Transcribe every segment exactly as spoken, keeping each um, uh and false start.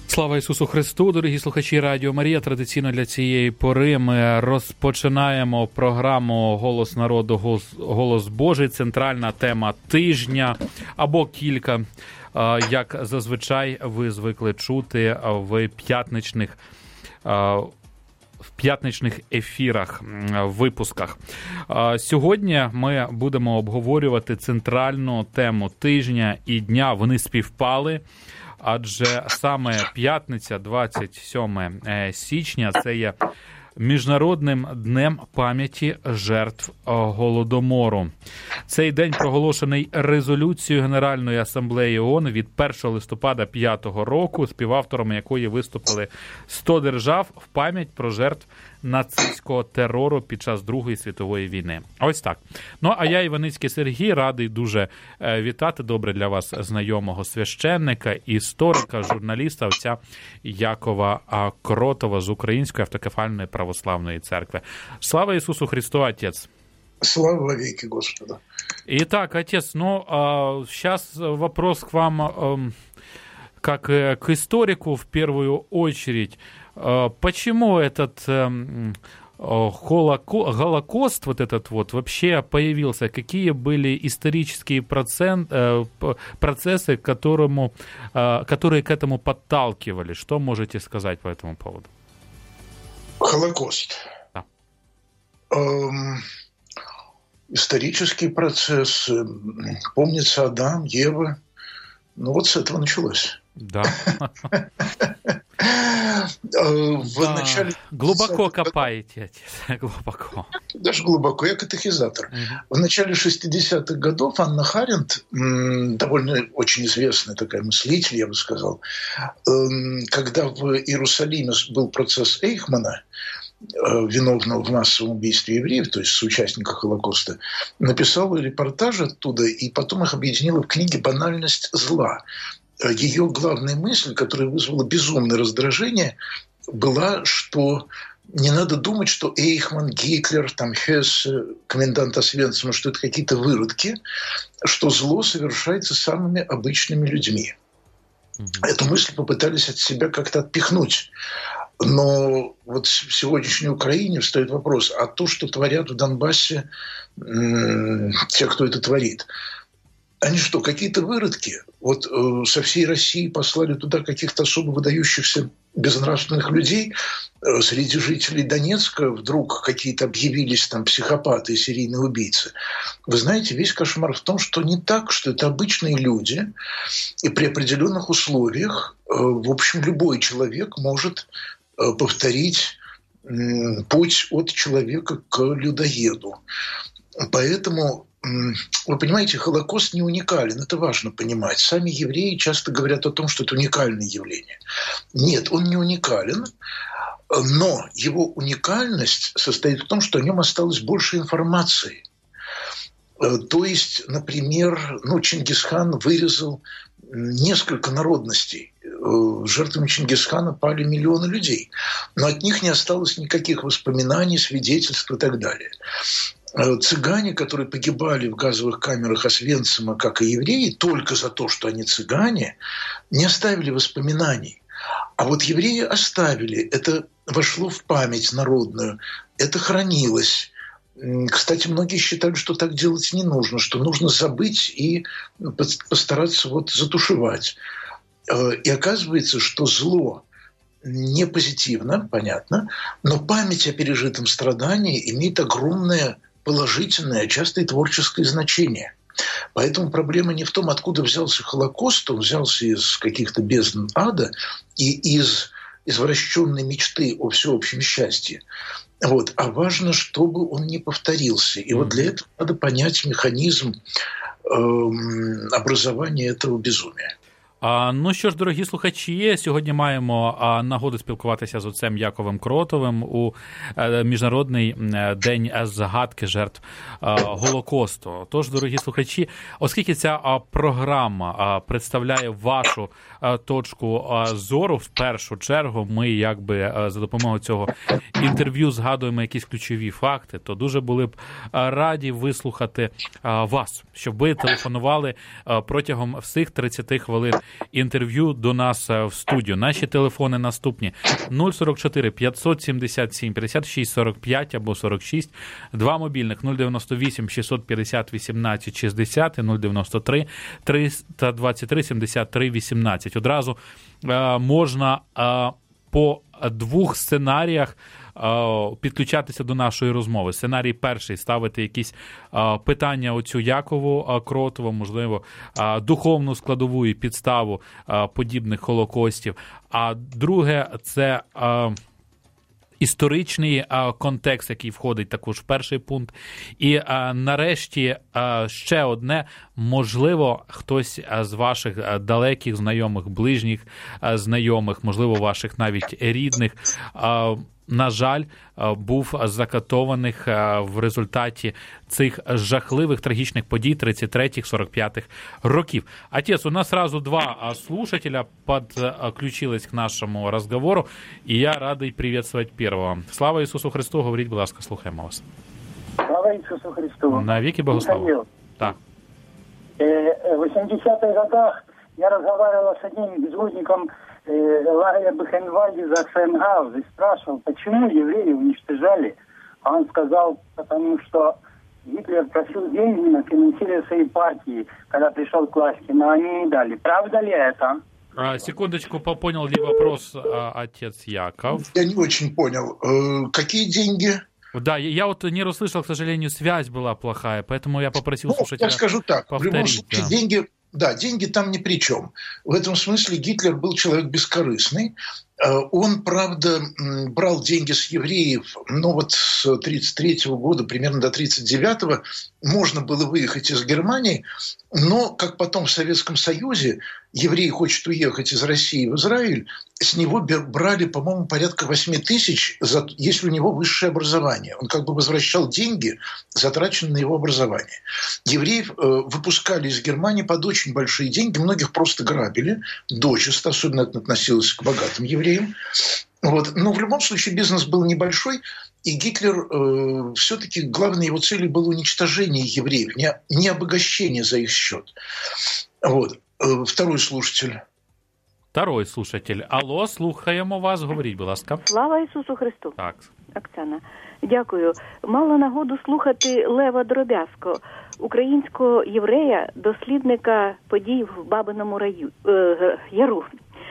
Слава Ісусу Христу, дорогі слухачі Радіо Марія. Традиційно для цієї пори ми розпочинаємо програму «Голос народу, голос Божий», центральна тема тижня або кілька, як зазвичай ви звикли чути в п'ятничних в п'ятничних ефірах, випусках. Сьогодні ми будемо обговорювати центральну тему тижня і дня. Вони співпали, адже саме п'ятниця, двадцять сьоме січня, це є Міжнародним днем пам'яті жертв Голодомору. Цей день проголошений резолюцією Генеральної асамблеї ООН від першого листопада п'ятого року, співавторами якої виступили сто держав в пам'ять про жертв нацистського терору під час Другої світової війни. Ось так. Ну, а я, Іваницький Сергій, радий дуже вітати добре для вас знайомого священника, історика, журналіста, отця Якова Кротова з Української автокефальної православної церкви. Слава Ісусу Христу, Отец! Слава веки Господа! Итак, Отец, ну, а, сейчас вопрос к вам, а, как к историку в первую очередь. А, почему этот а, холоко, Голокост, вот этот вот, вообще появился? Какие были исторические процент, а, процессы, к которому, а, которые к этому подталкивали? Что можете сказать по этому поводу? Холокост. Да. Эм... Исторический процесс. Помнится Адам, Ева. Ну вот с этого началось. Да. В начале... Глубоко копаете, отец, глубоко. Даже глубоко. Я катехизатор. Угу. В начале шестидесятых годов Анна Харенд, довольно очень известная такая мыслитель, я бы сказал, когда в Иерусалиме был процесс Эйхмана, виновного в массовом убийстве евреев, то есть соучастника Холокоста, написала репортаж оттуда и потом их объединила в книге «Банальность зла». Ее главная мысль, которая вызвала безумное раздражение, была, что не надо думать, что Эйхман, Гитлер, там, Хессе, комендант Освенцима, что это какие-то выродки, что зло совершается самыми обычными людьми. Mm-hmm. Эту мысль попытались от себя как-то отпихнуть. Но вот в сегодняшней Украине встает вопрос, а то, что творят в Донбассе м- те, кто это творит, они что, какие-то выродки? Вот э, со всей России послали туда каких-то особо выдающихся безнравственных людей. Э, среди жителей Донецка вдруг какие-то объявились там психопаты и серийные убийцы. Вы знаете, весь кошмар в том, что не так, что это обычные люди, и при определенных условиях, э, в общем, любой человек может э, повторить э, путь от человека к людоеду. Поэтому... Вы понимаете, Холокост не уникален, это важно понимать. Сами евреи часто говорят о том, что это уникальное явление. Нет, он не уникален, но его уникальность состоит в том, что о нем осталось больше информации. То есть, например, ну, Чингисхан вырезал несколько народностей. Жертвами Чингисхана пали миллионы людей, но от них не осталось никаких воспоминаний, свидетельств и так далее. Цыгане, которые погибали в газовых камерах Освенцима, как и евреи, только за то, что они цыгане, не оставили воспоминаний. А вот евреи оставили. Это вошло в память народную. Это хранилось. Кстати, многие считают, что так делать не нужно, что нужно забыть и постараться вот затушевать. И оказывается, что зло не позитивно, понятно, но память о пережитом страдании имеет огромное положительное, часто и творческое значение. Поэтому проблема не в том, откуда взялся Холокост, он взялся из каких-то бездн ада и из извращенной мечты о всеобщем счастье. Вот. А важно, чтобы он не повторился. И mm-hmm. вот для этого надо понять механизм эм, образования этого безумия. А, ну що ж, дорогі слухачі, сьогодні маємо а, нагоду спілкуватися з отцем Яковом Кротовим у а, Міжнародний день згадки жертв а, Голокосту. Тож, дорогі слухачі, оскільки ця а, програма а, представляє вашу а, точку а, зору, в першу чергу ми якби а, за допомогою цього інтерв'ю згадуємо якісь ключові факти, то дуже були б а, раді вислухати а, вас, щоб ви телефонували а, протягом всіх тридцяти хвилин інтерв'ю до нас в студію. Наші телефони наступні: нуль сорок чотири п'ятсот сімдесят сім п'ятдесят шість сорок п'ять або сорок шість, два мобільних нуль дев'яносто вісім шістсот п'ятдесят вісімнадцять шістдесят і нуль дев'яносто три триста двадцять три сімдесят три вісімнадцять. Одразу е, можна е, по двох сценаріях підключатися до нашої розмови. Сценарій перший – ставити якісь питання оцю Якову Кротову, можливо, духовну складову і підставу подібних холокостів. А друге – це історичний контекст, який входить також в перший пункт. І нарешті ще одне, можливо, хтось з ваших далеких знайомих, ближніх знайомих, можливо, ваших навіть рідних, на жаль, був закатованих в результаті цих жахливих трагічних подій тридцять третіх - сорок п'ятих років. Отец, у нас сразу два слушателя подключились к нашему разговору, и я радий приветствовать первого. Слава Ісусу Христу, говоріть, будь ласка, слухаємо вас. Слава Ісусу Христу. Навіки Богослову. Так. В восьмидесятых годах я разговаривал с одним безводником лагеря Бухенвальде за Аксенгаус и спрашивал, почему евреи уничтожали. А он сказал, потому что Гитлер просил деньги на финансирование своей партии, когда пришел к власти, но они не дали. Правда ли это? А, секундочку, понял ли вопрос а, отец Яков? Я не очень понял. Э, какие деньги? Да, я, я вот не расслышал, к сожалению, связь была плохая, поэтому я попросил ну, слушателя я скажу так, повторить. В любом случае, да. деньги... Да, деньги там ни при чем. В этом смысле Гитлер был человек бескорыстный. Он, правда, брал деньги с евреев, но вот с тридцать третьего года, примерно до тридцать девятого, можно было выехать из Германии, но, как потом в Советском Союзе, еврей хочет уехать из России в Израиль, с него брали, по-моему, порядка восемь тысяч, если у него высшее образование. Он как бы возвращал деньги, затраченные на его образование. Евреев выпускали из Германии под очень большие деньги, многих просто грабили, дочисто, особенно это относилось к богатым евреям. Вот. Но в любом случае бизнес был небольшой, и Гитлер э, все-таки главной его целью было уничтожение евреев, не, не обогащение за их счет. Вот. Э, второй слушатель. Второй слушатель. Алло, слухаємо вас. Говоріть, будь ласка. Слава Ісусу Христу. Так. Оксана. Дякую. Мала нагоду слухати Лева Дробязко, українського єврея, дослідника подій в Бабиному раю, е, Яру.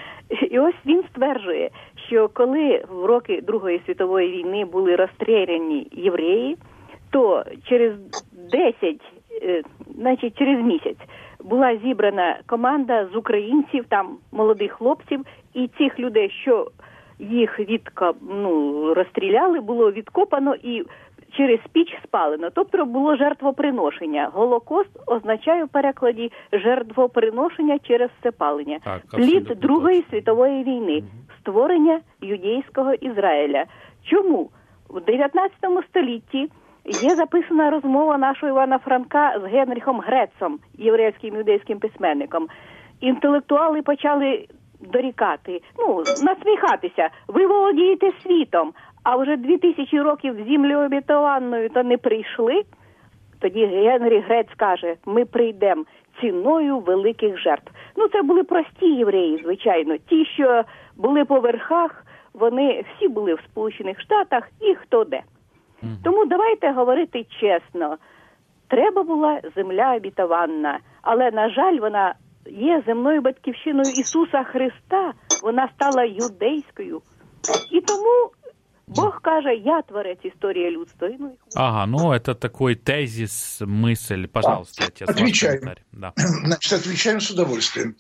І ось він стверджує, що коли в роки Другої світової війни були розстріляні євреї, то через десять, значить через місяць, була зібрана команда з українців, там молодих хлопців, і цих людей, що їх відка, ну, розстріляли, було відкопано і через піч спалено. Тобто було жертвоприношення. Голокост означає в перекладі жертвоприношення через всепалення. Плід Другої світової війни. Створення юдейського Ізраїля. Чому? В дев'ятнадцятому столітті є записана розмова нашого Івана Франка з Генріхом Грецом, єврейським юдейським письменником. Інтелектуали почали дорікати, ну, насміхатися. Ви володієте світом, а вже дві тисячі років землю обітованою то не прийшли. Тоді Генріх Грец каже, ми прийдемо ціною великих жертв. Ну, це були прості євреї, звичайно. Ті, що були по верхах, вони всі були в Сполучених Штатах і хто де. Mm-hmm. Тому давайте говорити чесно. Треба була земля обітована, але, на жаль, вона є земною батьківщиною Ісуса Христа. Вона стала юдейською. І тому Бог каже, я творець історії людства. Ага, ну это такой тезис, мысль. Пожалуйста, отец. Отвечаем. Да. Значит, отвечаем с удовольствием.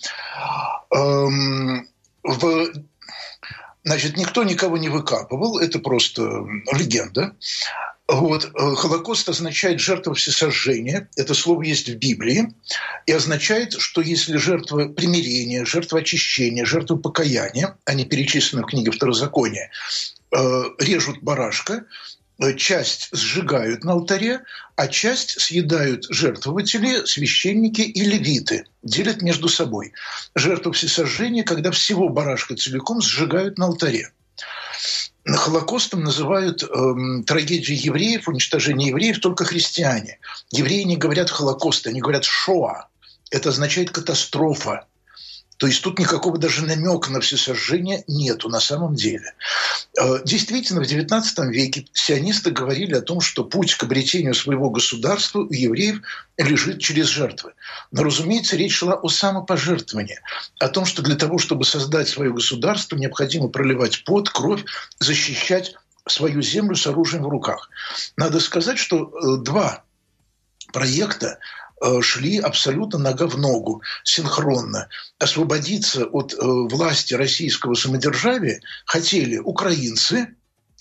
Эм, в... Значит, никто никого не выкапывал, это просто легенда. Вот. Холокост означает жертва всесожжения. Это слово есть в Библии. И означает, что если жертва примирения, жертва очищения, жертва покаяния, они перечислены в книге Второзакония, режут барашка, часть сжигают на алтаре, а часть съедают жертвователи, священники и левиты, делят между собой. Жертву всесожжения, когда всего барашка целиком сжигают на алтаре. Холокостом называют э, трагедию евреев, уничтожение евреев только христиане. Евреи не говорят холокост, они говорят шоа. Это означает катастрофа. То есть тут никакого даже намека на всесожжение нету на самом деле. Действительно, в девятнадцатом веке сионисты говорили о том, что путь к обретению своего государства у евреев лежит через жертвы. Но, разумеется, речь шла о самопожертвовании, о том, что для того, чтобы создать свое государство, необходимо проливать пот, кровь, защищать свою землю с оружием в руках. Надо сказать, что два проекта шли абсолютно нога в ногу, синхронно. Освободиться от власти российского самодержавия хотели украинцы,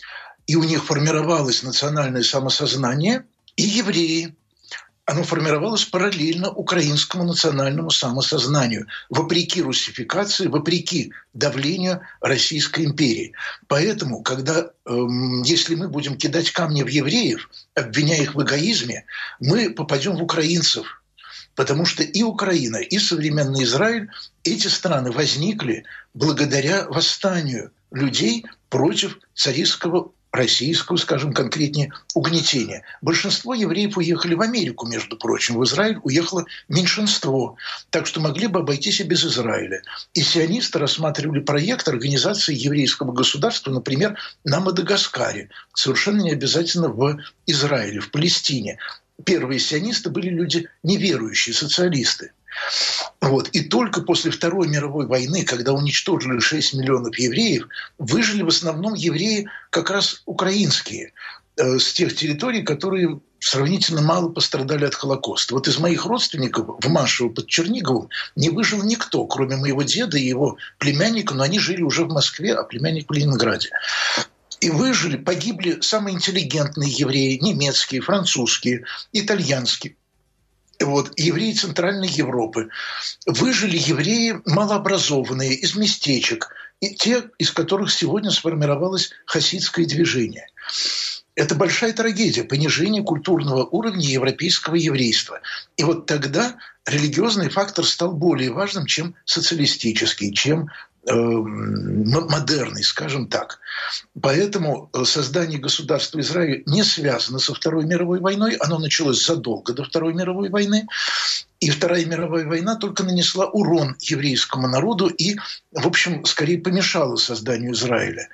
и у них формировалось национальное самосознание, и евреи. Оно формировалось параллельно украинскому национальному самосознанию, вопреки русификации, вопреки давлению Российской империи. Поэтому, когда, эм, если мы будем кидать камни в евреев, обвиняя их в эгоизме, мы попадем в украинцев. Потому что и Украина, и современный Израиль, эти страны возникли благодаря восстанию людей против царистского российского, скажем конкретнее, угнетения. Большинство евреев уехали в Америку, между прочим. В Израиль уехало меньшинство. Так что могли бы обойтись и без Израиля. И сионисты рассматривали проект организации еврейского государства, например, на Мадагаскаре. Совершенно не обязательно в Израиле, в Палестине. Первые сионисты были люди неверующие, социалисты. Вот. И только после Второй мировой войны, когда уничтожили шесть миллионов евреев, выжили в основном евреи как раз украинские, э, с тех территорий, которые сравнительно мало пострадали от Холокоста. Вот из моих родственников в Машево под Черниговым не выжил никто, кроме моего деда и его племянника, но они жили уже в Москве, а племянник в Ленинграде. И выжили, погибли самые интеллигентные евреи, немецкие, французские, итальянские. Вот, евреи Центральной Европы. Выжили евреи малообразованные, из местечек, и те, из которых сегодня сформировалось хасидское движение. Это большая трагедия, понижение культурного уровня европейского еврейства. И вот тогда религиозный фактор стал более важным, чем социалистический, чем э, модерный, скажем так. Поэтому создание государства Израиль не связано со Второй мировой войной. Оно началось задолго до Второй мировой войны. И Вторая мировая война только нанесла урон еврейскому народу и, в общем, скорее помешала созданию Израиля.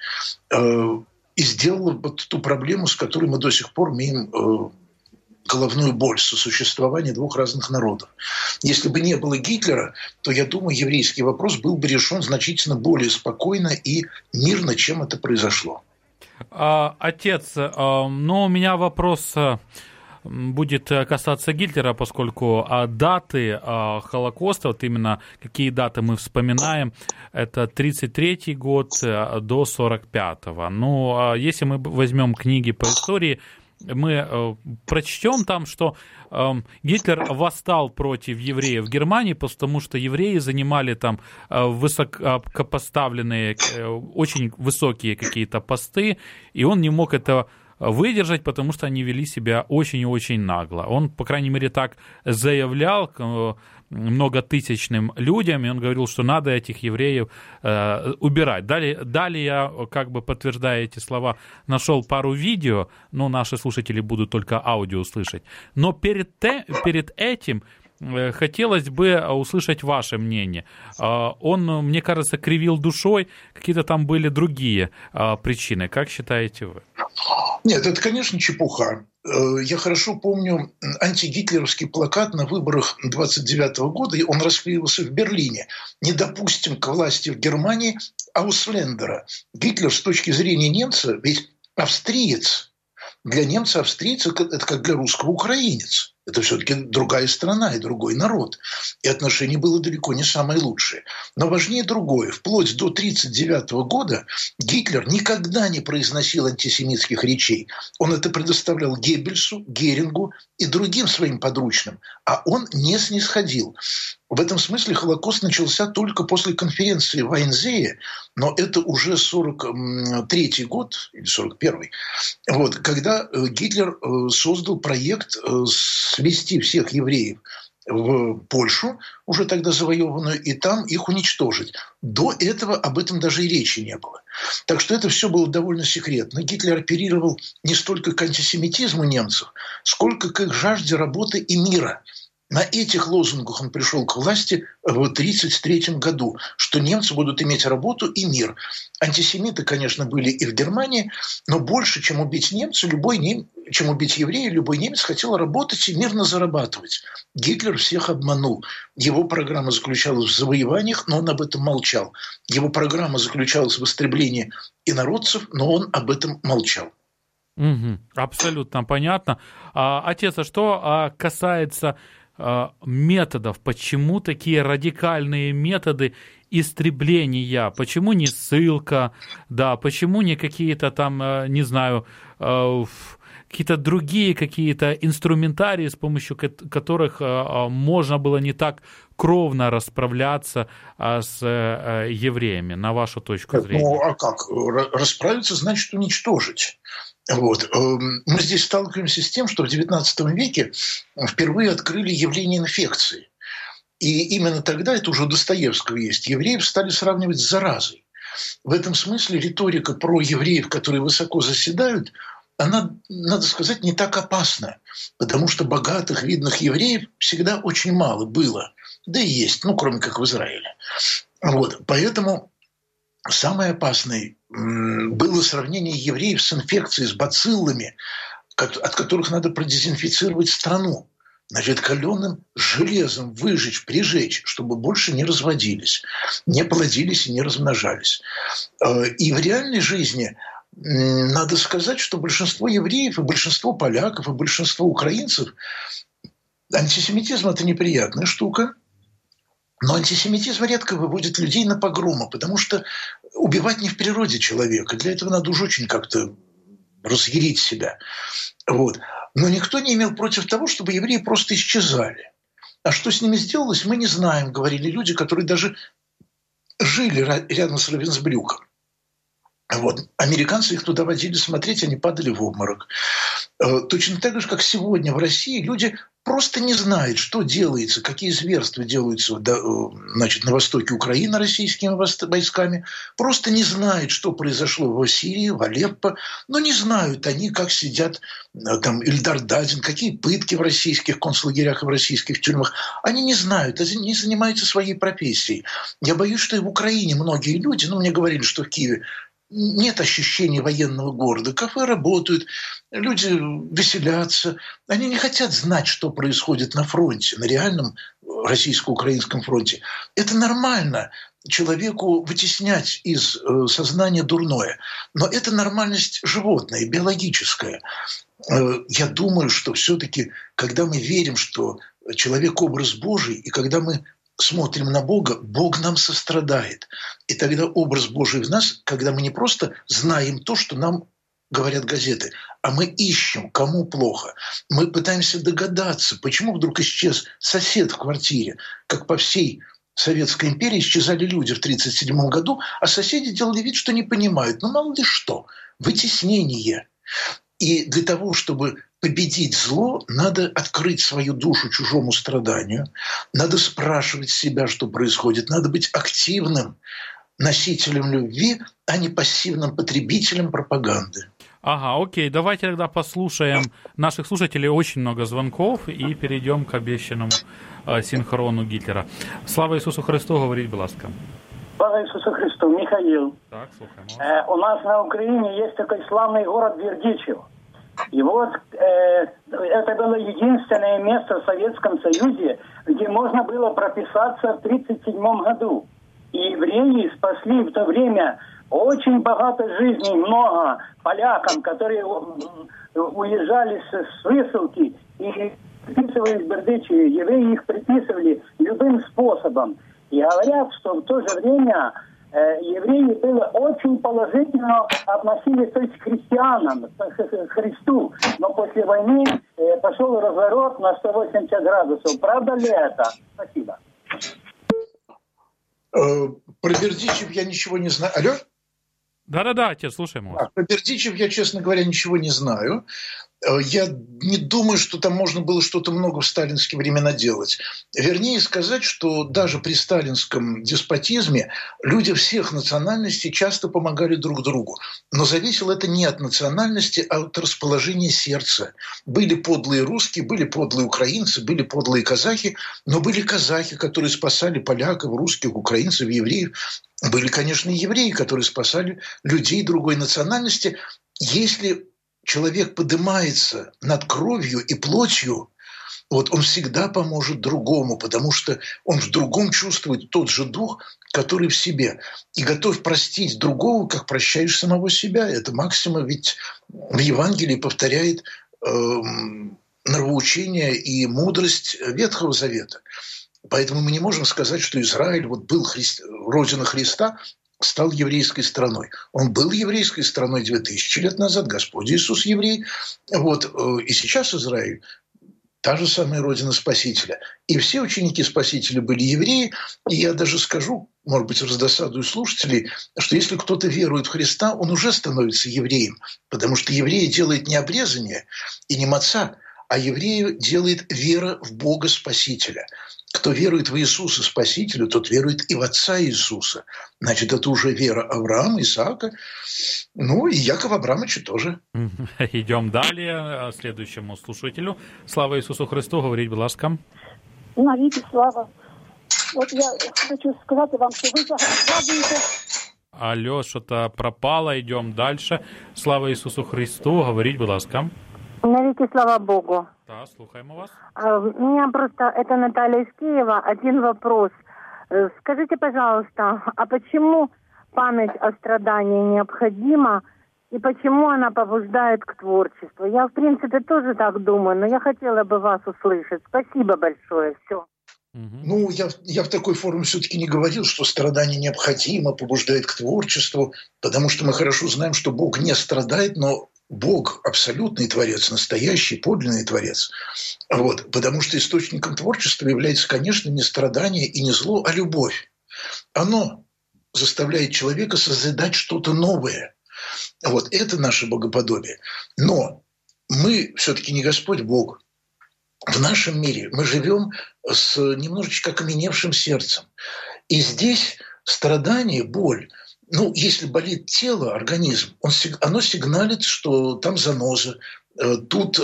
И сделала вот ту проблему, с которой мы до сих пор имеем э, головную боль сосуществования двух разных народов. Если бы не было Гитлера, то, я думаю, еврейский вопрос был бы решен значительно более спокойно и мирно, чем это произошло. А, отец, а, ну, у меня вопрос а, будет касаться Гитлера, поскольку а, даты а, Холокоста, вот именно какие даты мы вспоминаем, это тридцать третий год а, до сорок пятого. Ну, а если мы возьмем книги по истории, мы э, прочтем там, что э, Гитлер восстал против евреев в Германии, потому что евреи занимали там э, высокопоставленные, э, очень высокие какие-то посты, и он не мог это выдержать, потому что они вели себя очень и очень нагло. Он, по крайней мере, так заявлял э, многотысячным людям, и он говорил, что надо этих евреев э, убирать. Далее, далее я, как бы подтверждая эти слова, нашел пару видео, но наши слушатели будут только аудио услышать. Но перед, те, перед этим э, хотелось бы услышать ваше мнение. Э, он, мне кажется, кривил душой, какие-то там были другие э, причины. Как считаете вы? Нет, это, конечно, чепуха. Я хорошо помню антигитлеровский плакат на выборах двадцать девятого года, он расклеивался в Берлине. «Не допустим к власти в Германии Ауслендера». Гитлер с точки зрения немца, ведь австриец. Для немца австрийец – это как для русского украинец. Это все-таки другая страна и другой народ. И отношения было далеко не самые лучшие. Но важнее другое. Вплоть до тысяча девятьсот тридцать девятого года Гитлер никогда не произносил антисемитских речей. Он это предоставлял Геббельсу, Герингу и другим своим подручным. А он не снисходил. В этом смысле Холокост начался только после конференции в Айнзее, но это уже сорок третий год, или сорок первый, вот, когда Гитлер создал проект свести всех евреев в Польшу, уже тогда завоеванную, и там их уничтожить. До этого об этом даже и речи не было. Так что это все было довольно секретно. Гитлер оперировал не столько к антисемитизму немцев, сколько к их жажде работы и мира. На этих лозунгах он пришел к власти в тысяча девятьсот тридцать третьем году, что немцы будут иметь работу и мир. Антисемиты, конечно, были и в Германии, но больше, чем убить немца, любой нем... чем убить еврея, любой немец хотел работать и мирно зарабатывать. Гитлер всех обманул. Его программа заключалась в завоеваниях, но он об этом молчал. Его программа заключалась в истреблении инородцев, но он об этом молчал. Угу, абсолютно понятно. А, отец, а что а, касается а, методов, почему такие радикальные методы истребления? Почему не ссылка, да, почему не какие-то там, не знаю, какие-то другие какие-то инструментарии, с помощью которых можно было не так кровно расправляться с евреями, на вашу точку зрения? Ну, а как? Расправиться значит уничтожить. Вот. Мы здесь сталкиваемся с тем, что в девятнадцатом веке впервые открыли явление инфекции. И именно тогда, это уже у Достоевского есть, евреев стали сравнивать с заразой. В этом смысле риторика про евреев, которые высоко заседают, она, надо сказать, не так опасна, потому что богатых, видных евреев всегда очень мало было, да и есть, ну, кроме как в Израиле. Вот. Поэтому самое опасное было сравнение евреев с инфекцией, с бациллами, от которых надо продезинфицировать страну. Значит, каленым железом выжечь, прижечь, чтобы больше не разводились, не плодились и не размножались. И в реальной жизни надо сказать, что большинство евреев, и большинство поляков, и большинство украинцев, антисемитизм – это неприятная штука, но антисемитизм редко выводит людей на погромы, потому что убивать не в природе человека. Для этого надо уж очень как-то разъярить себя. Вот. Но никто не имел против того, чтобы евреи просто исчезали. А что с ними сделалось, мы не знаем, говорили люди, которые даже жили рядом с Равенсбрюком. Вот. Американцы их туда водили смотреть, они падали в обморок. Точно так же, как сегодня в России люди просто не знают, что делается, какие зверства делаются, значит, на востоке Украины российскими войсками. Просто не знают, что произошло в Сирии, в Алеппо. Но не знают они, как сидят там Ильдар Дадин, какие пытки в российских концлагерях и в российских тюрьмах. Они не знают, они занимаются своей профессией. Я боюсь, что и в Украине многие люди, ну, мне говорили, что в Киеве нет ощущения военного города. Кафе работают, люди веселятся. Они не хотят знать, что происходит на фронте, на реальном российско-украинском фронте. Это нормально человеку вытеснять из сознания дурное. Но это нормальность животная, биологическая. Я думаю, что все-таки, когда мы верим, что человек – образ Божий, и когда мы смотрим на Бога, Бог нам сострадает. И тогда образ Божий в нас, когда мы не просто знаем то, что нам говорят газеты, а мы ищем, кому плохо. Мы пытаемся догадаться, почему вдруг исчез сосед в квартире, как по всей Советской империи исчезали люди в тридцать седьмом году, а соседи делали вид, что не понимают. Ну, мало ли что. Вытеснение. И для того, чтобы победить зло, надо открыть свою душу чужому страданию, надо спрашивать себя, что происходит, надо быть активным носителем любви, а не пассивным потребителем пропаганды. Ага, окей, давайте тогда послушаем наших слушателей, очень много звонков, и перейдем к обещанному э, синхрону Гитлера. Слава Ісусу Христу, говоріть, будь ласка. Слава Ісусу Христу, Михаил. Так, слухаємо. Э, у нас на Украине есть такой славный город Бердичев. И вот э, это было единственное место в Советском Союзе, где можно было прописаться в тридцать седьмом году. И евреи спасли в то время очень богато жизней, много полякам, которые уезжали с высылки и приписывались в Бердичеве. Евреи их приписывали любым способом. И говорят, что в то же время евреи были очень положительно относились, то есть к христианам, к Христу. Но после войны пошел разворот на сто восемьдесят градусов. Правда ли это? Спасибо. Про Бердичев я ничего не знаю. Алло? Да-да-да, отец, слушаем вас. А, про Бердичев я, честно говоря, ничего не знаю. Я не думаю, что там можно было что-то много в сталинские времена делать. Вернее сказать, что даже при сталинском деспотизме люди всех национальностей часто помогали друг другу. Но зависело это не от национальности, а от расположения сердца. Были подлые русские, были подлые украинцы, были подлые казахи, но были казахи, которые спасали поляков, русских, украинцев, евреев. Были, конечно, и евреи, которые спасали людей другой национальности. Если человек поднимается над кровью и плотью, вот он всегда поможет другому, потому что он в другом чувствует тот же дух, который в себе. И готов простить другого, как прощаешь самого себя. Это максима ведь в Евангелии повторяет э, нравоучение и мудрость Ветхого Завета. Поэтому мы не можем сказать, что Израиль вот был Хри... родина Христа, стал еврейской страной. Он был еврейской страной две тысячи лет назад, Господь Иисус еврей. Вот. И сейчас Израиль та же самая родина Спасителя. И все ученики Спасителя были евреи. И я даже скажу, может быть, раздосадую слушателей, что если кто-то верует в Христа, он уже становится евреем. Потому что еврея делает не обрезание и не маца, а еврею делает вера в Бога Спасителя. Кто верует в Иисуса Спасителя, тот верует и в Отца Иисуса. Значит, это уже вера Авраама, Исаака, ну и Якова Абрамовича тоже. Идем далее. Следующему слушателю. Слава Ісусу Христу, говоріть, будь ласка. Навіки слава. От я хочу сказати вам, що ви згадуєте. Алло, що-то пропало, йдемо далі. Слава Ісусу Христу, говоріть, будь ласка. Навеки слава Богу. Да, слухаємо вас. У меня просто, это Наталья из Киева, один вопрос. Скажите, пожалуйста, а почему память о страдании необходима и почему она побуждает к творчеству? Я, в принципе, тоже так думаю, но я хотела бы вас услышать. Спасибо большое. Все. Ну, я, я в такой форме все-таки не говорил, что страдание необходимо, побуждает к творчеству, потому что мы хорошо знаем, что Бог не страдает, но Бог – абсолютный творец, настоящий, подлинный творец. Вот. Потому что источником творчества является, конечно, не страдание и не зло, а любовь. Оно заставляет человека созидать что-то новое. Вот. Это наше богоподобие. Но мы все-таки не Господь Бог. В нашем мире мы живем с немножечко окаменевшим сердцем. И здесь страдание, боль, ну, если болит тело, организм, он, оно сигналит, что там заноза, тут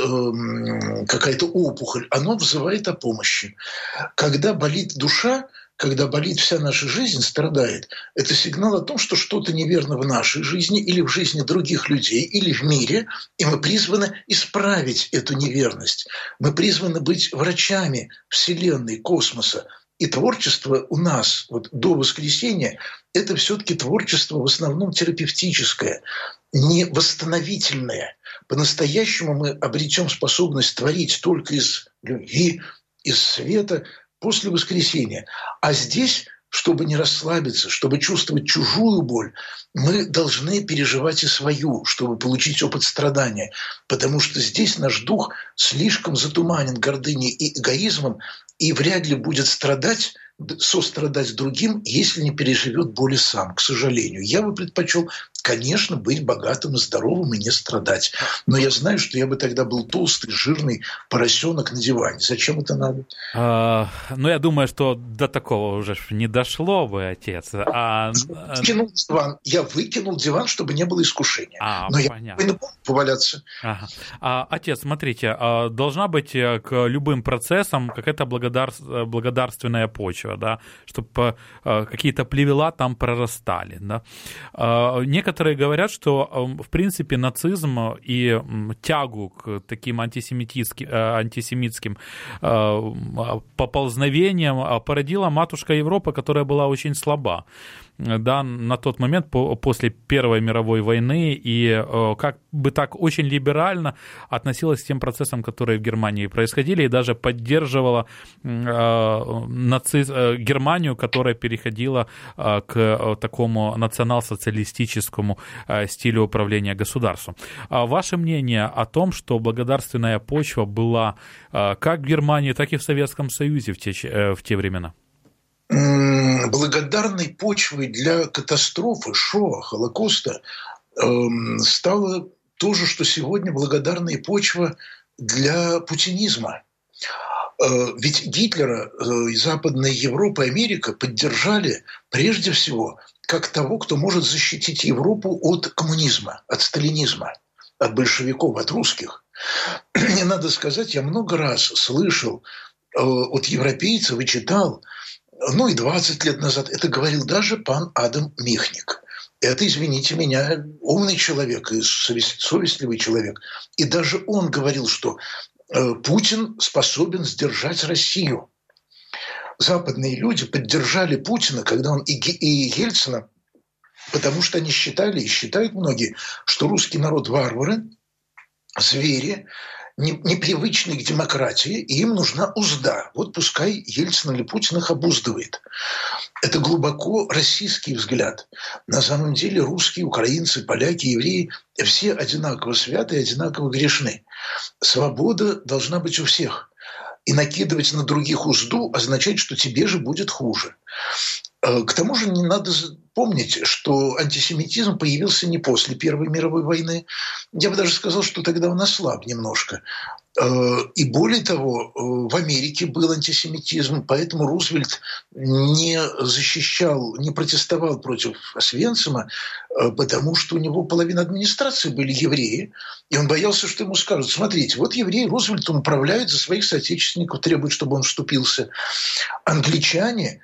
э, какая-то опухоль, оно взывает о помощи. Когда болит душа, когда болит вся наша жизнь, страдает, это сигнал о том, что что-то неверно в нашей жизни или в жизни других людей, или в мире, и мы призваны исправить эту неверность. Мы призваны быть врачами Вселенной, космоса. И творчество у нас вот, до воскресения – это все-таки творчество в основном терапевтическое, не восстановительное. По-настоящему мы обретем способность творить только из любви, из света после воскресения. А здесь, чтобы не расслабиться, чтобы чувствовать чужую боль, мы должны переживать и свою, чтобы получить опыт страдания. Потому что здесь наш дух слишком затуманен гордыней и эгоизмом, и вряд ли будет страдать, сострадать другим, если не переживет боли сам, к сожалению. Я бы предпочел, конечно, быть богатым и здоровым и не страдать. Но я знаю, что я бы тогда был толстый, жирный поросенок на диване. Зачем это надо? А, ну, я думаю, что до такого уже не дошло бы, отец. А... Выкинул диван. Я выкинул диван, чтобы не было искушения. А, Но понятно. Я не помню поваляться. Ага. А, отец, смотрите, должна быть к любым процессам какая-то благодар... благодарственная почва, да, чтобы какие-то плевела там прорастали. Да. Некоторые говорят, что, в принципе, нацизм и тягу к таким антисемитским, антисемитским поползновениям породила матушка Европа, которая была очень слаба. Да, на тот момент, по, после Первой мировой войны, и э, как бы так очень либерально относилась к тем процессам, которые в Германии происходили, и даже поддерживала э, наци... э, Германию, которая переходила э, к э, такому национал-социалистическому э, стилю управления государством. А ваше мнение о том, что благодарственная почва была э, как в Германии, так и в Советском Союзе в те, э, в те времена? Благодарной почвой для катастрофы, Шоа, Холокоста, э, стало то же, что сегодня благодарная почва для путинизма. Ведь Гитлера и Западная Европа, Америка поддержали прежде всего как того, кто может защитить Европу от коммунизма, от сталинизма, от большевиков, от русских. Мне надо сказать, я много раз слышал от европейцев и читал, ну и двадцать лет назад, это говорил даже пан Адам Михник. Это, извините меня, умный человек и совестливый человек. И даже он говорил, что Путин способен сдержать Россию. Западные люди поддержали Путина, когда он и, и Ельцина, потому что они считали, и считают многие, что русский народ варвары, звери, непривычные к демократии, и им нужна узда. Вот пускай Ельцин или Путин их обуздывает. Это глубоко российский взгляд. На самом деле русские, украинцы, поляки, евреи все одинаково святы и одинаково грешны. Свобода должна быть у всех. И накидывать на других узду означает, что тебе же будет хуже. К тому же не надо помнить, что антисемитизм появился не после Первой мировой войны. Я бы даже сказал, что тогда он ослаб немножко. И более того, в Америке был антисемитизм, поэтому Рузвельт не защищал, не протестовал против Освенцима, потому что у него половина администрации были евреи, и он боялся, что ему скажут: смотрите, вот евреи Рузвельтом управляют, за своих соотечественников требуют, чтобы он вступился. Англичане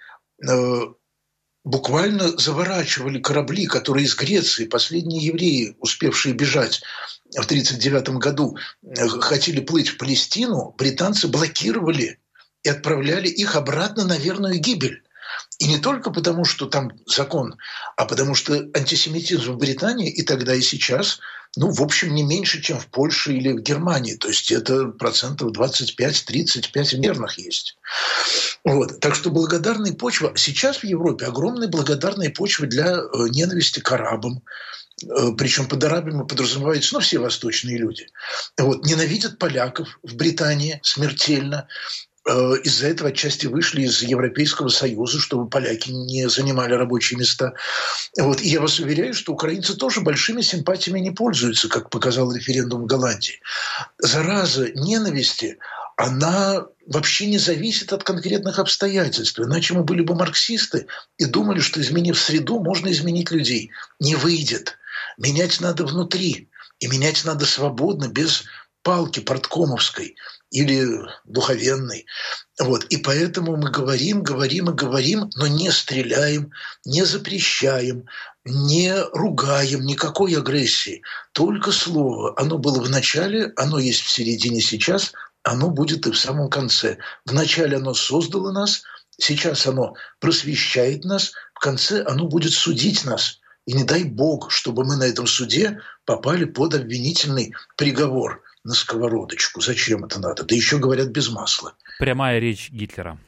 буквально заворачивали корабли, которые из Греции, последние евреи, успевшие бежать в тридцать девятом году, хотели плыть в Палестину, британцы блокировали и отправляли их обратно на верную гибель. И не только потому, что там закон, а потому что антисемитизм в Британии и тогда, и сейчас, ну, в общем, не меньше, чем в Польше или в Германии. То есть это процентов двадцать пять - тридцать пять верных есть. Вот. Так что благодарная почва. Сейчас в Европе огромная благодарная почва для ненависти к арабам. Причем под арабами подразумеваются, ну, все восточные люди. Вот. Ненавидят поляков в Британии смертельно. Из-за этого отчасти вышли из Европейского Союза, чтобы поляки не занимали рабочие места. Вот. И я вас уверяю, что украинцы тоже большими симпатиями не пользуются, как показал референдум в Голландии. Зараза ненависти, она вообще не зависит от конкретных обстоятельств. Иначе мы были бы марксисты и думали, что, изменив среду, можно изменить людей. Не выйдет. Менять надо внутри. И менять надо свободно, без палки порткомовской или духовенной. Вот. И поэтому мы говорим, говорим и говорим, но не стреляем, не запрещаем, не ругаем, никакой агрессии. Только слово. Оно было в начале, оно есть в середине сейчас, оно будет и в самом конце. В начале оно создало нас, сейчас оно просвещает нас, в конце оно будет судить нас. И не дай Бог, чтобы мы на этом суде попали под обвинительный приговор на сковородочку. Зачем это надо? Да еще говорят без масла. Прямая речь Гитлера.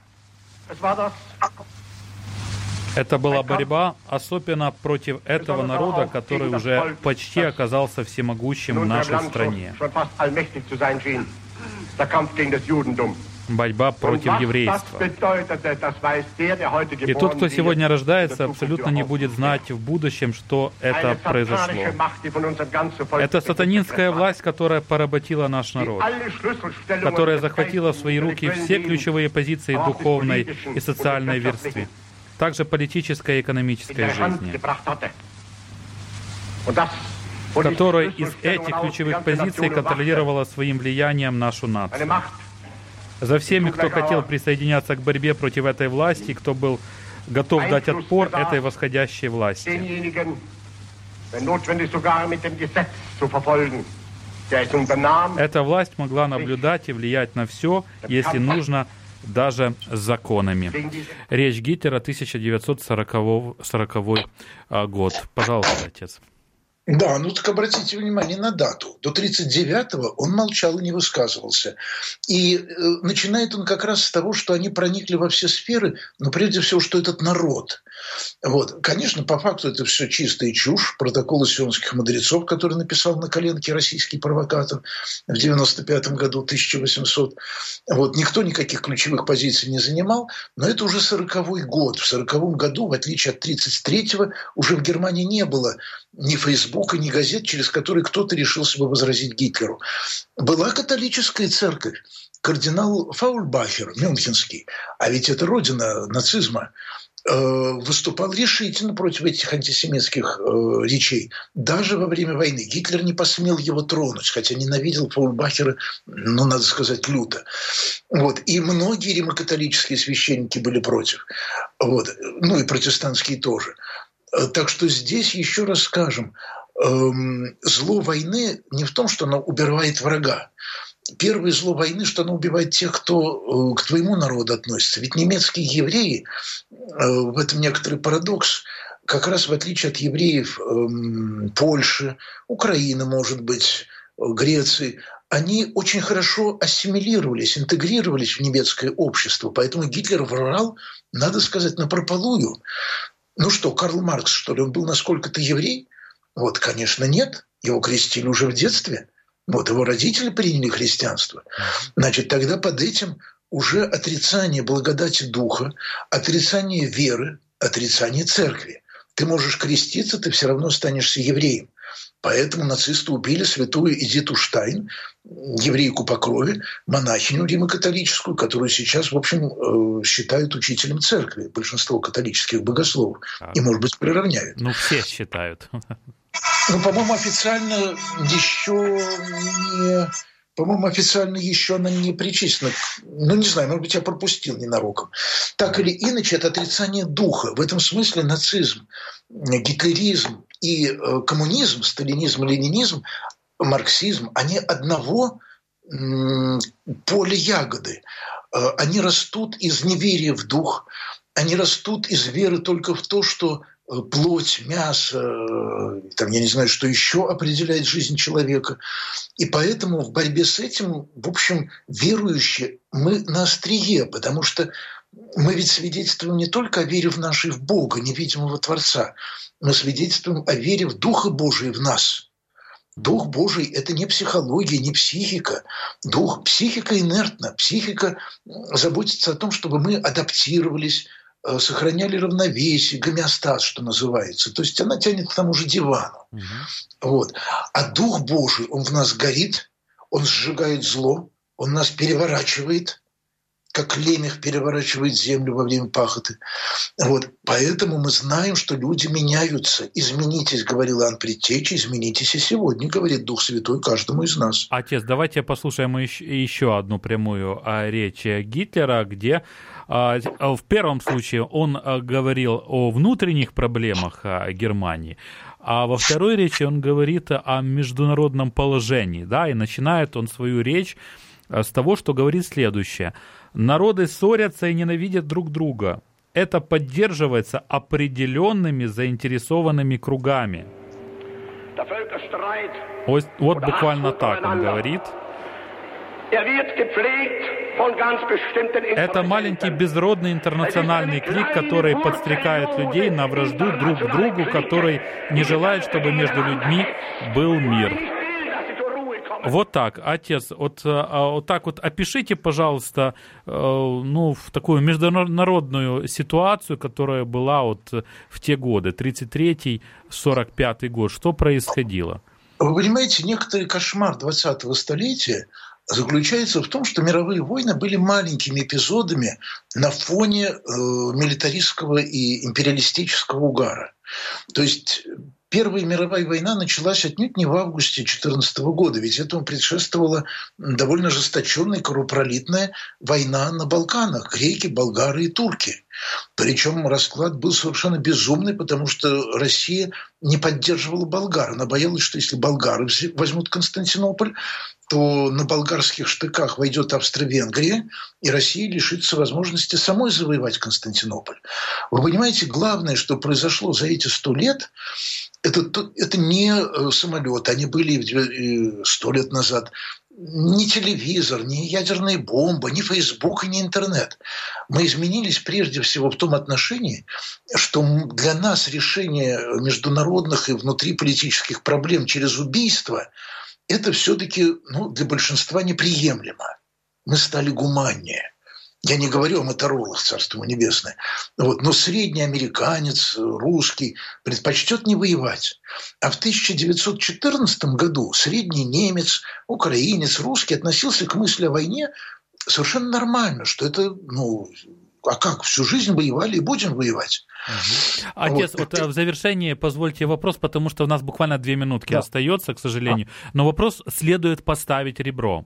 Это была борьба особенно против этого народа, который уже почти оказался всемогущим в нашей стране. Борьба против еврейства. И тот, кто сегодня рождается, абсолютно не будет знать в будущем, что это произошло. Это сатанинская власть, которая поработила наш народ, которая захватила в свои руки все ключевые позиции духовной и социальной верствы, также политической и экономической жизни, которая из этих ключевых позиций контролировала своим влиянием нашу нацию. За всеми, кто хотел присоединяться к борьбе против этой власти, кто был готов дать отпор этой восходящей власти. Эта власть могла наблюдать и влиять на все, если нужно, даже с законами. Речь Гитлера, тысяча девятьсот сороковой год. Пожалуйста, отец. Да, ну так обратите внимание на дату. До тридцать девятого он молчал и не высказывался. И э, начинает он как раз с того, что они проникли во все сферы, но прежде всего, что этот народ, Вот. Конечно, по факту это все чистая чушь. Протоколы сионских мудрецов, который написал на коленке российский провокатор в девяносто пятом году, тысяча восемьсот. Вот. Никто никаких ключевых позиций не занимал, но это уже сороковой год. В сороковом году, в отличие от тридцать третьего, уже в Германии не было ни Фейсбука, ни газет, через которые кто-то решился бы возразить Гитлеру. Была католическая церковь. Кардинал Фаульбахер, мюнхенский, а ведь это родина нацизма, выступал решительно против этих антисемитских э, речей. Даже во время войны Гитлер не посмел его тронуть, хотя ненавидел Фаульбахера, ну, надо сказать, люто. Вот. И многие римокатолические священники были против. Вот. Ну, и протестантские тоже. Так что здесь еще раз скажем, эм, зло войны не в том, что оно убивает врага. Первое зло войны, что она убивает тех, кто к твоему народу относится. Ведь немецкие евреи, в этом некоторый парадокс, как раз в отличие от евреев Польши, Украины, может быть, Греции, они очень хорошо ассимилировались, интегрировались в немецкое общество. Поэтому Гитлер врал, надо сказать, напропалую. Ну что, Карл Маркс, что ли, он был насколько-то еврей? Вот, конечно, нет. Его крестили уже в детстве. Вот его родители приняли христианство. Значит, тогда под этим уже отрицание благодати Духа, отрицание веры, отрицание церкви. Ты можешь креститься, ты все равно останешься евреем. Поэтому нацисты убили святую Эдиту Штайн, еврейку по крови, монахиню римокатолическую, которую сейчас, в общем, считают учителем церкви. Большинство католических богословов. И, может быть, приравняют. Ну, все считают. Ну, по-моему, официально еще не... По-моему, официально еще она не причислена. Ну, не знаю, может быть, я пропустил ненароком. Так или иначе, это отрицание духа. В этом смысле нацизм, гитлеризм и коммунизм, сталинизм, ленинизм, марксизм, они одного поля ягоды. Они растут из неверия в дух, они растут из веры только в то, что плоть, мясо, там, я не знаю, что еще определяет жизнь человека. И поэтому в борьбе с этим, в общем, верующие, мы на острие, потому что мы ведь свидетельствуем не только о вере в нашей в Бога, невидимого Творца, мы свидетельствуем о вере в Духа Божий в нас. Дух Божий – это не психология, не психика. Дух, психика инертна. Психика заботится о том, чтобы мы адаптировались, сохраняли равновесие, гомеостаз, что называется. То есть она тянет к тому же дивану. Угу. Вот. А Дух Божий, он в нас горит, он сжигает зло, он нас переворачивает, как лемех переворачивает землю во время пахоты. Вот. Поэтому мы знаем, что люди меняются. «Изменитесь», говорил Иоанн Предтеча, «изменитесь и сегодня», говорит Дух Святой каждому из нас. Отец, давайте послушаем еще одну прямую речь Гитлера, где в первом случае он говорил о внутренних проблемах Германии, а во второй речи он говорит о международном положении, да, и начинает он свою речь с того, что говорит следующее. «Народы ссорятся и ненавидят друг друга. Это поддерживается определенными заинтересованными кругами». Вот, вот буквально так он говорит. Это маленький безродный интернациональный клик, который подстрекает людей на вражду друг к другу, который не желает, чтобы между людьми был мир. Вот так, отец, вот, вот так вот опишите, пожалуйста, ну, в такую международную ситуацию, которая была вот в те годы, тридцать третий — сорок пятый год. Что происходило? Вы понимаете, некоторый кошмар двадцатого столетия заключается в том, что мировые войны были маленькими эпизодами на фоне э, милитаристского и империалистического угара. То есть Первая мировая война началась отнюдь не в августе две тысячи четырнадцатого года, ведь этому предшествовала довольно ожесточенная кровопролитная война на Балканах, греки, болгары и турки. Причем расклад был совершенно безумный, потому что Россия не поддерживала болгар. Она боялась, что если болгары возьмут Константинополь, то на болгарских штыках войдет Австро-Венгрия, и Россия лишится возможности самой завоевать Константинополь. Вы понимаете, главное, что произошло за эти сто лет, Это, это не самолеты, они были сто лет назад. Ни телевизор, ни ядерная бомба, ни Фейсбук и ни интернет. Мы изменились прежде всего в том отношении, что для нас решение международных и внутриполитических проблем через убийство – это все-таки ну, для большинства неприемлемо. Мы стали гуманнее. Я не говорю о моторолах, царство ему небесное. Вот. Но средний американец, русский, предпочтет не воевать. А в тысяча девятьсот четырнадцатом году средний немец, украинец, русский относился к мысли о войне совершенно нормально, что это, ну, а как, всю жизнь воевали и будем воевать. Угу. Отец, вот, вот в завершении позвольте вопрос, потому что у нас буквально две минутки да. остается, к сожалению. Но вопрос следует поставить ребром.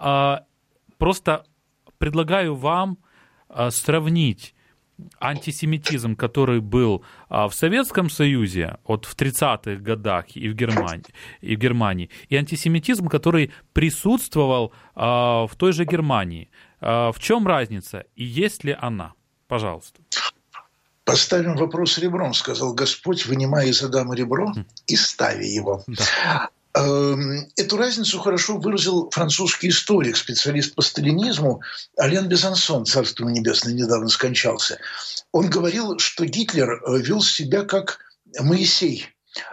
Просто предлагаю вам а, сравнить антисемитизм, который был а, в Советском Союзе вот в тридцатых годах и в Германии, и, в Германии, и антисемитизм, который присутствовал а, в той же Германии. А, в чем разница и есть ли она? Пожалуйста. Поставим вопрос ребром, сказал Господь, вынимая из Адама ребро и ставя его. Да. Эту разницу хорошо выразил французский историк, специалист по сталинизму Ален Безансон, царство небесное, недавно скончался. Он говорил, что Гитлер вел себя как Моисей,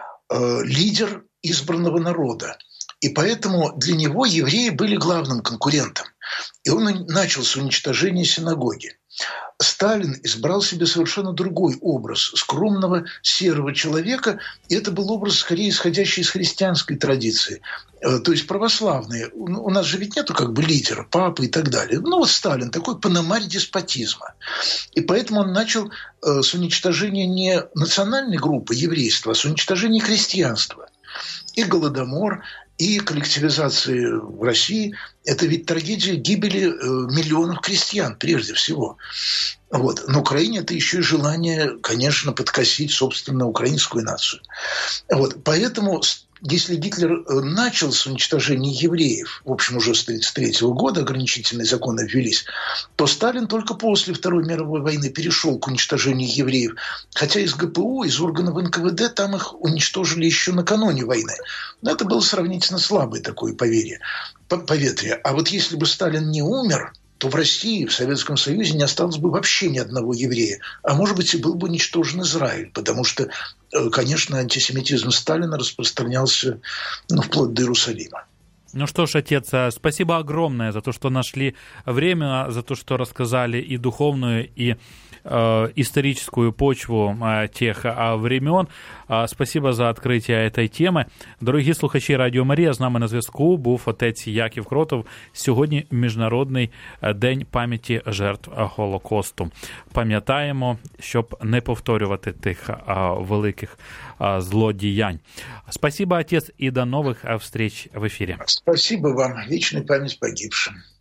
лидер избранного народа. И поэтому для него евреи были главным конкурентом. И он начал с уничтожения синагоги. Сталин избрал себе совершенно другой образ скромного серого человека, и это был образ, скорее, исходящий из христианской традиции, то есть православные. У нас же ведь нету как бы лидера, папы и так далее. Ну вот Сталин, такой пономарь деспотизма. И поэтому он начал с уничтожения не национальной группы еврейства, а с уничтожения христианства. И Голодомор, и коллективизация в России – это ведь трагедия гибели миллионов крестьян прежде всего. Вот. На Украине это еще и желание, конечно, подкосить, собственно, украинскую нацию. Вот. Поэтому, если Гитлер начал с уничтожения евреев, в общем, уже с тысяча девятьсот тридцать третьего года ограничительные законы ввелись, то Сталин только после Второй мировой войны перешел к уничтожению евреев. Хотя из ГПУ, из органов эн ка вэ дэ там их уничтожили еще накануне войны. Но это было сравнительно слабое такое поверье, поветрие. А вот если бы Сталин не умер, то в России, в Советском Союзе не осталось бы вообще ни одного еврея. А может быть, и был бы уничтожен Израиль, потому что, конечно, антисемитизм Сталина распространялся ну, вплоть до Иерусалима. Ну что ж, отец, спасибо огромное за то, что нашли время, за то, что рассказали и духовную, и э, историческую почву э, тех э, времен. Э, спасибо за откриття этой теми. Дорогі слухачі Радіо Марія, з нами на зв'язку був отець Яків Кротов. Сьогодні Міжнародний день пам'яті жертв Голокосту. Пам'ятаємо, щоб не повторювати тих е, великих е, злодіянь. Спасибо, отец, и до новых встреч в эфире. Спасибо вам. Вечная память погибшим.